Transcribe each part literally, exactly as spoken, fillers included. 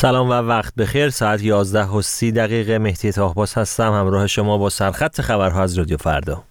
سلام و وقت بخیر. ساعت یازده و سی دقیقه. مهدی طاهباز هستم همراه شما با سرخط خبرها از رادیو فردا.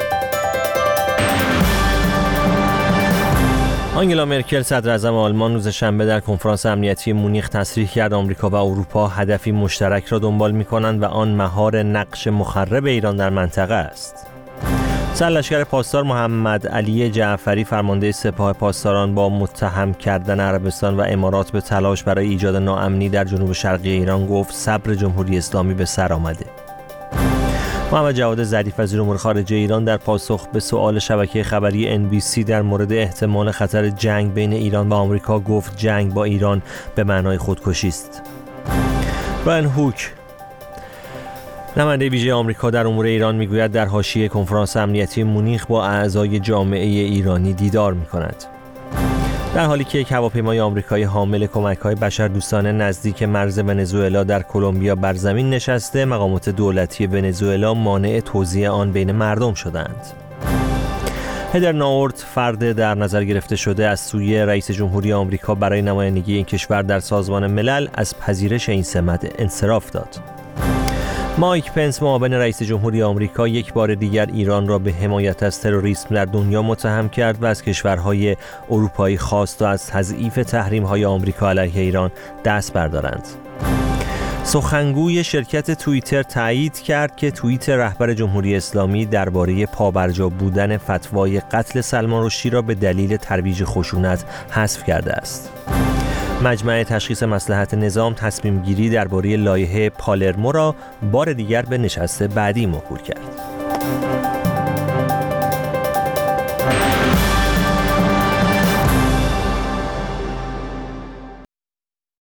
آنگلا مرکل صدراعظم آلمان روز شنبه در کنفرانس امنیتی مونیخ تصریح کرد آمریکا و اروپا هدفی مشترک را دنبال می‌کنند و آن مهار نقش مخرب ایران در منطقه است. سرلشکر پاسدار محمد علی جعفری فرمانده سپاه پاسداران با متهم کردن عربستان و امارات به تلاش برای ایجاد ناامنی در جنوب شرقی ایران گفت صبر جمهوری اسلامی به سر آمده. محمد جواد ظریف وزیر امور خارجه ایران در پاسخ به سؤال شبکه خبری ان بی سی در مورد احتمال خطر جنگ بین ایران و آمریکا گفت جنگ با ایران به معنای خودکشی است. رایان هوک نماینده ویژه آمریکا در امور ایران میگوید در حاشیه کنفرانس امنیتی مونیخ با اعضای جامعه ایرانی دیدار میکند. در حالی که یک هواپیمای آمریکایی حامل کمک‌های بشردوستانه نزدیک مرز ونزوئلا در کلمبیا بر زمین نشسته، مقامات دولتی ونزوئلا مانع توزیع آن بین مردم شدند. هدر ناورت فرد در نظر گرفته شده از سوی رئیس جمهوری آمریکا برای نمایندگی این کشور در سازمان ملل از پذیرش این سمت انصراف داد. مایک پنس معاون رئیس جمهوری آمریکا یک بار دیگر ایران را به حمایت از تروریسم در دنیا متهم کرد و از کشورهای اروپایی خواست تا از تضعیف تحریم‌های آمریکا علیه ایران دست بردارند. سخنگوی شرکت توییتر تایید کرد که توییت رهبر جمهوری اسلامی درباره پابرجا بودن فتوای قتل سلمان رشدی را به دلیل ترویج خشونت حذف کرده است. مجمع تشخیص مصلحت نظام تصمیم گیری درباره لایحه پالرمو را بار دیگر به نشست بعدی موکول کرد.